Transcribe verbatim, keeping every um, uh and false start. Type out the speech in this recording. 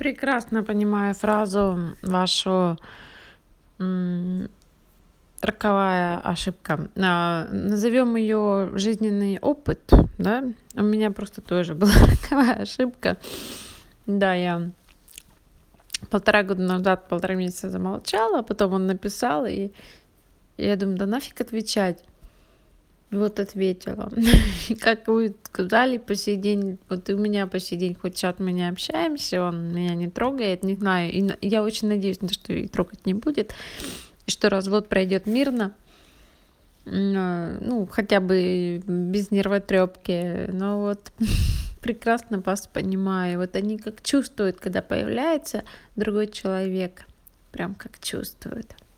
Прекрасно понимаю фразу вашу, м, роковая ошибка. А, назовем ее жизненный опыт, да. У меня просто тоже была роковая ошибка. Да, я полтора года назад, полтора месяца замолчала, а потом он написал, и я думаю: "Да нафиг отвечать". Вот ответила. Как вы сказали, по сей день, вот и у меня по сей день хоть чат мы не общаемся, он меня не трогает, не знаю. И н я очень надеюсь на то, что и трогать не будет, и что развод пройдет мирно. М, а, ну, хотя бы без нервотрепки. Но вот прекрасно вас понимаю. Вот они как чувствуют, когда появляется другой человек, прям как чувствуют.